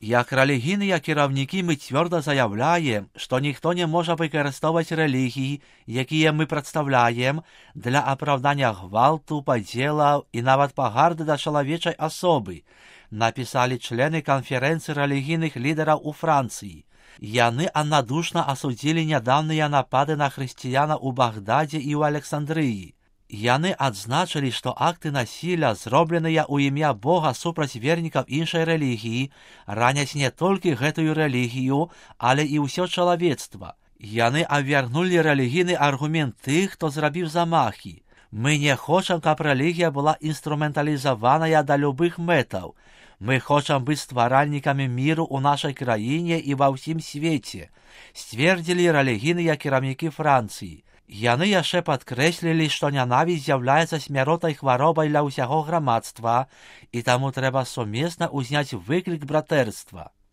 Як рэлігійныя кіраўнікі мы цвёрда заяўляем, што ніхто не можа выкарыстоўваць рэлігіі, якія мы прадстаўляем, для апраўдання гвалту, падзелаў і нават пагарды да чалавечай асобы, напісалі члены канферэнцыі рэлігійных лідараў у Францыі. Яны аднадушна асудзілі нядаўныя напады на хрысціянаў у Багдадзе і ў Александрыі. Яны адзначылі, што акты насілля, зробленыя ў імя Бога супраць вернікаў іншай рэлігіі, раняць не толькі гэтую рэлігію, але і ўсё чалавецтва. Яны абвярнулі рэлігійны аргумент тых, хто зрабіў замахі. Мы не хочам, каб рэлігія была інструменталізаваная да любых мэтаў. Мы хочам быць стваральнікамі міру ў нашай краіне і ва ўсім свеце, сцвердзілі рэлігійныя кіраўнікі Францыі. Яны яшчэ падкрэслілі, што нянавісць з'яўляецца смяротнай хваробай для ўсяго грамадства, і таму трэба сумесна ўзняць выклік братэрства.